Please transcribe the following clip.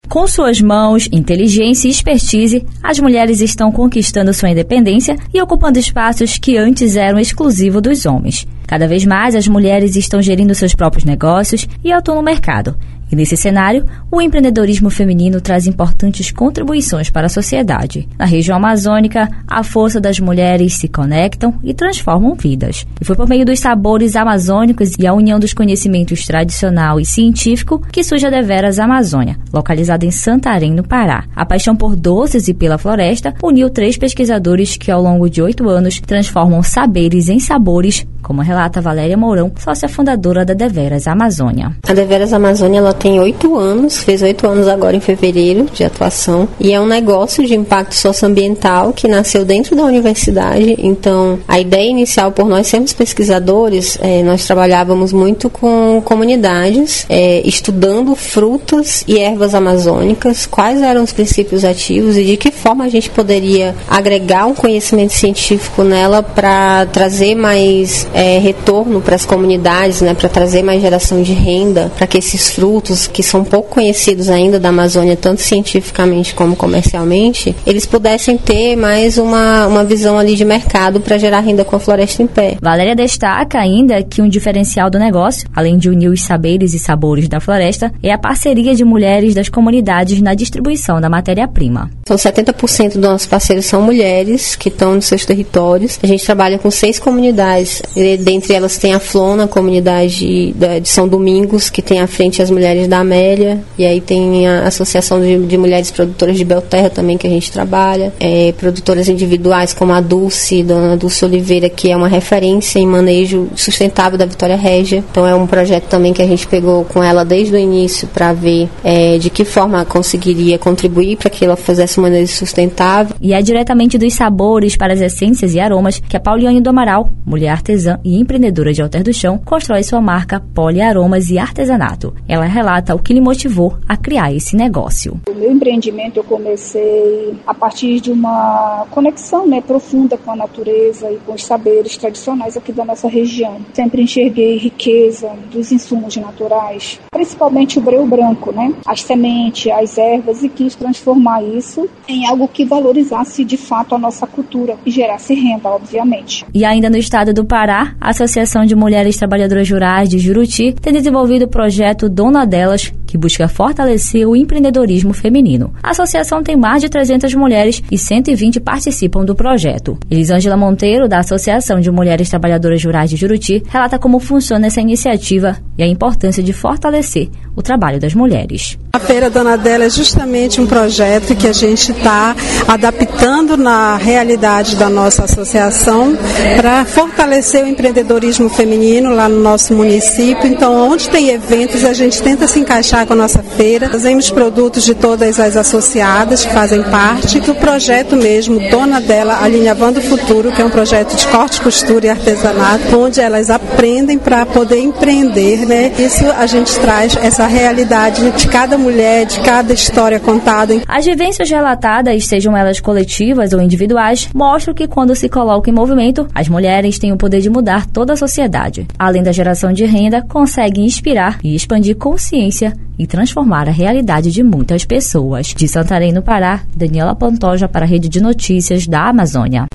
Com suas mãos, inteligência e expertise, as mulheres estão conquistando sua independência e ocupando espaços que antes eram exclusivos dos homens. Cada vez mais, as mulheres estão gerindo seus próprios negócios e atuam no mercado. E nesse cenário, o empreendedorismo feminino traz importantes contribuições para a sociedade. Na região amazônica, a força das mulheres se conectam e transformam vidas. E foi por meio dos sabores amazônicos e a união dos conhecimentos tradicional e científico que surge a Deveras Amazônia, localizada em Santarém, no Pará. A paixão por doces e pela floresta uniu 3 pesquisadores que, ao longo de 8 anos, transformam saberes em sabores, como relata Valéria Mourão, sócia fundadora da Deveras Amazônia. A Deveras Amazônia, ela tem 8 anos, fez 8 anos agora em fevereiro de atuação, e é um negócio de impacto socioambiental que nasceu dentro da universidade. Então, a ideia inicial, por nós sermos pesquisadores, nós trabalhávamos muito com comunidades, estudando frutas e ervas amazônicas, quais eram os princípios ativos e de que forma a gente poderia agregar um conhecimento científico nela para trazer mais retorno para as comunidades, né, para trazer mais geração de renda, para que esses frutos, que são pouco conhecidos ainda da Amazônia, tanto cientificamente como comercialmente, eles pudessem ter mais uma visão ali de mercado para gerar renda com a floresta em pé. Valéria destaca ainda que um diferencial do negócio, além de unir os saberes e sabores da floresta, é a parceria de mulheres das comunidades na distribuição da matéria-prima. Então, 70% dos nossos parceiros são mulheres que estão nos seus territórios. A gente trabalha com 6 comunidades, dentre elas tem a Flona, a comunidade de São Domingos, que tem à frente as mulheres da Amélia, e aí tem a Associação de Mulheres Produtoras de Belterra também, que a gente trabalha, produtoras individuais como a Dulce, Dona Dulce Oliveira, que é uma referência em manejo sustentável da Vitória Régia. Então é um projeto também que a gente pegou com ela desde o início para ver de que forma conseguiria contribuir para que ela fizesse um manejo sustentável. E é diretamente dos sabores para as essências e aromas que a Pauliane do Amaral, mulher artesã e empreendedora de Alter do Chão, constrói sua marca Poliaromas e Artesanato. Ela relata o que lhe motivou a criar esse negócio. O meu empreendimento eu comecei a partir de uma conexão, profunda com a natureza e com os saberes tradicionais aqui da nossa região. Sempre enxerguei riqueza dos insumos naturais, principalmente o breu branco, as sementes, as ervas, e quis transformar isso em algo que valorizasse de fato a nossa cultura e gerasse renda, obviamente. E ainda no estado do Pará, a Associação de Mulheres Trabalhadoras Rurais de Juruti tem desenvolvido o projeto Dona Delas, que busca fortalecer o empreendedorismo feminino. A associação tem mais de 300 mulheres e 120 participam do projeto. Elisângela Monteiro, da Associação de Mulheres Trabalhadoras Rurais de Juruti, relata como funciona essa iniciativa e a importância de fortalecer o trabalho das mulheres. A Feira Dona Dela é justamente um projeto que a gente está adaptando na realidade da nossa associação para fortalecer o empreendedorismo feminino lá no nosso município. Então, onde tem eventos, a gente tenta se encaixar com a nossa feira. Fazemos produtos de todas as associadas que fazem parte do projeto mesmo, Dona Dela, Alinhavando o Futuro, que é um projeto de corte, costura e artesanato, onde elas aprendem para poder empreender, Isso a gente traz essa realidade de cada mulher, de cada história contada. As vivências relatadas, sejam elas coletivas ou individuais, mostram que quando se coloca em movimento, as mulheres têm o poder de mudar toda a sociedade. Além da geração de renda, conseguem inspirar e expandir consciência e transformar a realidade de muitas pessoas. De Santarém, no Pará, Daniela Pantoja para a Rede de Notícias da Amazônia.